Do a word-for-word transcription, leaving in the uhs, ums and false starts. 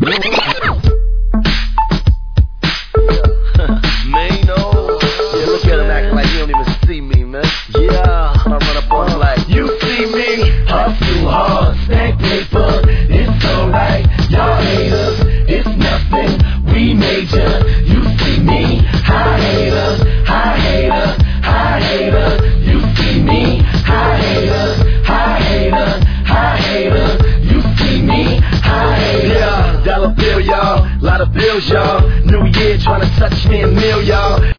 Man, no. Yeah, look at him acting like he don't even see me, man. Yeah, I run up on him like, you see me, hustle hard, stack paper, it's alright. Y'all haters, it's nothing, we major. You see me, high haters, high haters, high haters. You see me, high haters, high haters, high haters. You see me, high haters. yeah, dollar bill, y'all, lot of bills, y'all. New Year trying to touch me a meal, y'all.